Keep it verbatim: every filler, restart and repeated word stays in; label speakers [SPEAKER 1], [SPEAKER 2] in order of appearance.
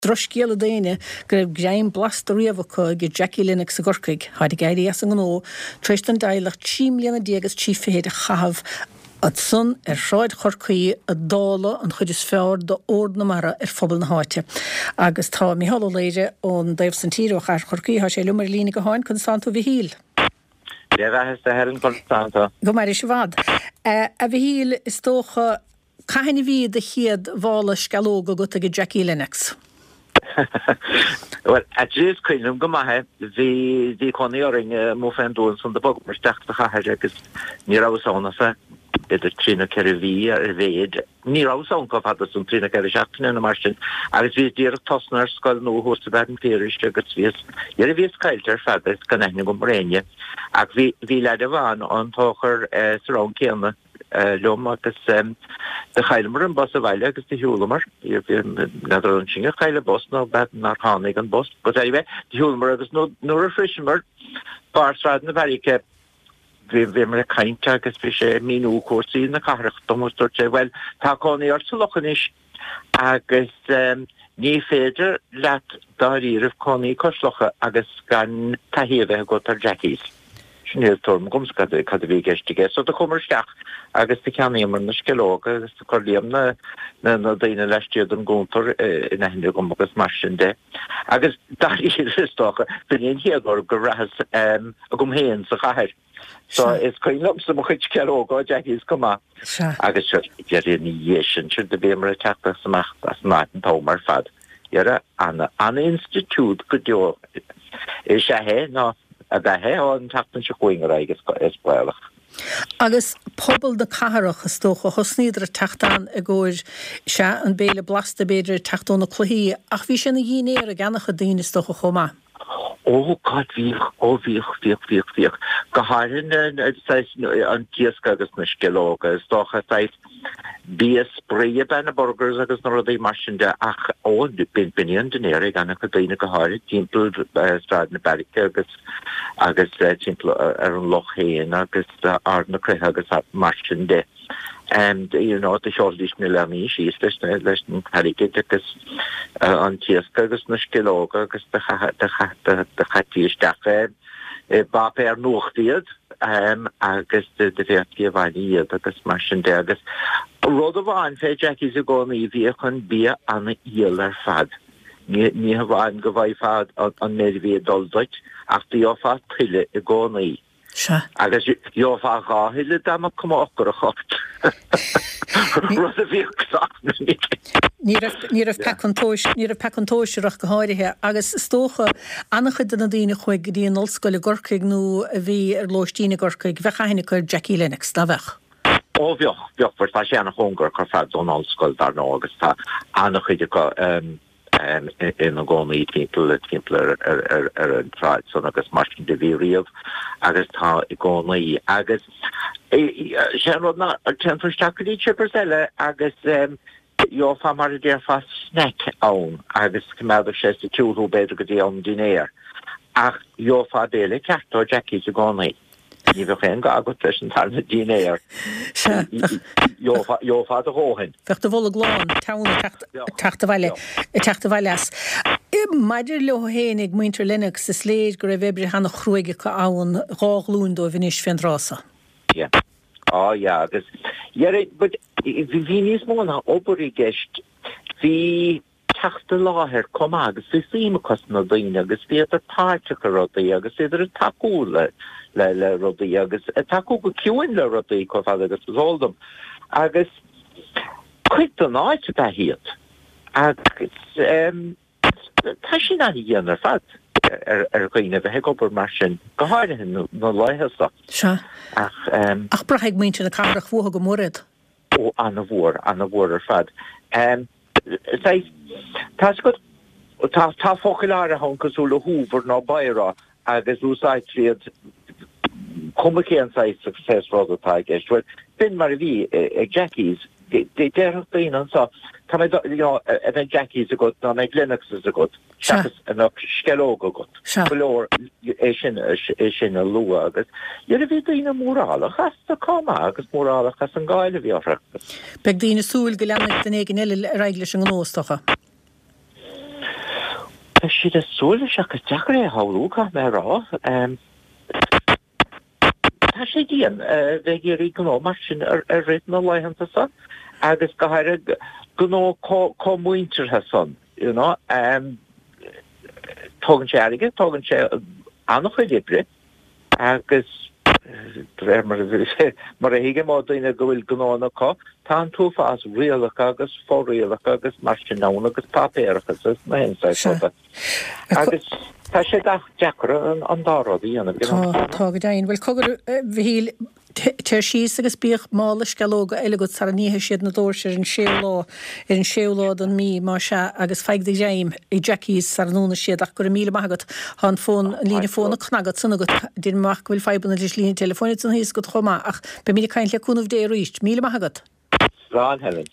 [SPEAKER 1] droscéal daine gur gréim blast riamhacha go Jackie Lennox a gorcaig, háid gaiirí as an gó, treist an dailach tí mbliana déagas tí féad a chahabh at sun ar sráid chorcaí a dála an chud is fearr do ord na mara ar phobal na háite. Agus tá Micheál Ó Léire ón Daobh san tíre a char chorcaí há sé lumar lína go háin Constanto Mhichíl.
[SPEAKER 2] Ja, dat is de herren Constanto.
[SPEAKER 1] Go mar is bhd. A Mhichíl is tócha caiinna bhí de chiad bhála scalóga go go Jackie Lennox.
[SPEAKER 2] Well, at jy's cwynum gymahe, fi di coni o'r ein mwfen dôn sy'n dy bog, mae'r stach dy chahed agos ni raw sawn asa, ydy'r trin o ceri fi ar y fed, ni raw sawn gof hadas yn trin o ceri siactin yn y marsyn, agos fi di'r tosna'r sgol nhw hwrs y bed yn pyrish agos fi ys, i'r fi ysgailter ffadus gynnych nhw'n gwmrenia, ag fi led y fan o'n toch'r srawn cianna, lom agus de chailmar an bos a bhaile agus de hiúlamar nadar an singe chaile bos ná bed nar hánig an bos but anyway de hiúlamar agus nór a frisimar barsráid na bharike vi vi mar a kaint agus fi sé míú cuasaí na carach domústort sé well tá cónaí ar sa lochanis agus ní féidir leat daríirh cónaí coslocha agus gan tahiadh go tar Jackies. Sinnéil torm gomscad cad a bhí geistige, so de chumar steach agus de ceannaíomar na scelóga agus de corliam na na na daine leistiad an gúntar in ahinne gom agus mar sin de. Agus daríir is tócha fin éon hiagor go rahas a gom héan sa chair. So is coin lom sa mo chuid celóga Jackies goma. Agus jeir ní dhéisian siir de bhémar a teachta samach as maith an tómar fad. Iara anna anna institút go deo is sé hé ná a bheit an tatan se chuingar agus is bailach.
[SPEAKER 1] Agus pobl na caharach is tócha hosníidir a teachtan a ggóir se an béle blasta beidir teachtó na chluí ach bhí sin na dhénéir a gannacha daine tócha chomá.
[SPEAKER 2] Ó god bhíoch ó bhíoch bhíoch bhíoch bhíoch go háirin an tíasca agus na scelóga is tócha táid bí a spríe ben a burgers agus na rudí mar sin de ach ó bin binion den éir gan go daine go háir timppel strad na Barrica agus agus timppel ar an loch héin agus ar na cruthe agus mar sin de. And you know the shortlist na lení síos leis na leis na Barrica agus an tíasca agus na scelóga agus de de chatíisteach ba per nuachtíad um, agus de de bheitci a bhainiad agus mar sin de agus rud a bháin fé Jackies a gcónaí bhí chun bí anna íal ar fad. Ní ha bháin go bhaid fad an méid bhí duldaid ach dí ó fad tuile i gcónaí. Agus jo fa gáhile dam cumachgur a chocht. Rud a bhí
[SPEAKER 1] Ní a pecantóisiach go háirithe agus stócha annach chud na daine chuig go dtíon olscoil gorcaig nó a bhí ar lóistíine gorcaig bheitchaine chuir Jackie Lennox dá bheith.
[SPEAKER 2] Ó bheoch bheoch fuir tá sé anna chungur chu fad ón olscoil dar nó agus tá annach chuide go in a gcónaí timppel timppel ar an tráid son agus mar sin de bhí riamh agus tá i gcónaí agus sé rud ná tempirteachí chippers eile agus jo fa mar déir fa snack ann agus cumadidir sé sa túú beidir go dtí an dinéir ach jo fa béle ceachtó Jackies a gcónaí. Ní bheith chéan ga agat leis an tarna dinéir. Jo fa a hóhain.
[SPEAKER 1] Fecht a bhla gláán tána teachta bhaile teachta bhaileas. Maidir le hénig muintir Lennox is léir go raibh ebre hena chruige go ann ráglún do bhínis féin rása.
[SPEAKER 2] Ja. Á ja agus ja but vi níos móna opaí geist hí teachta láthir com agus fi síime cosna daine agus fi a táte go rudaí agus idir a taú le le le rudaí agus a taú go ciúin le rudaí co fad agus bhóldum agus chuit an áit a hiad agus tá sin a dhéanaar fad ar ar chuoine bheith gopur mar sin go háirithe nó leithesa.
[SPEAKER 1] Se
[SPEAKER 2] ach
[SPEAKER 1] ach bratheag muinte na carach bhuatha go mórad.
[SPEAKER 2] Ó anna bhór anna bhór ar fad. Tá go tá tá focail hon cosúla húver ná bairá agus úsáid tríad cuma céan sa success rud atá gist. Well, bin mar a bhí ag Jackies déireach daon an sa tá mé an Jackies a go ná ag Lennox a go seachas an scelóga a go. Golóir é sin é sin a lua agus iar a bhí daoine mórálach as a comá agus mórálach as an gáile bhí áfrachtas.
[SPEAKER 1] Beg daoine súil go leannaigh den éigen eile reiglis an gnóstocha.
[SPEAKER 2] si a súla se go deachar é háúcha me rá. Tá sé díon bheith gurí gó mar sin ar réit na leihananta san, agus go haire gó có muinterthe san, you know, tógann sé aige, tógann sé annach chu libre, agus mar a hiige má daoine go bhfuil gnána có, tá an túfás rialach agus fórialach agus mar sin nána agus papéirechas is na hensáid. Agus tá sé deachra an dáradí anna.
[SPEAKER 1] Tá go daon bhfuil cogur bhíl Teir síos agus bíoh mála scalóga eile go tar níthe siad na dóir ar an séolá ar an séolá an mí má se agus feigdig déim i Jackies ar núna siad ach gur míle maigad há fón lína fóna chnagad sanna go din maach bhfuil febanna leis lína telefónit san híos go chomá ach be mí caiin leúnmh dé ríist míle maigad.
[SPEAKER 2] Rán Helen.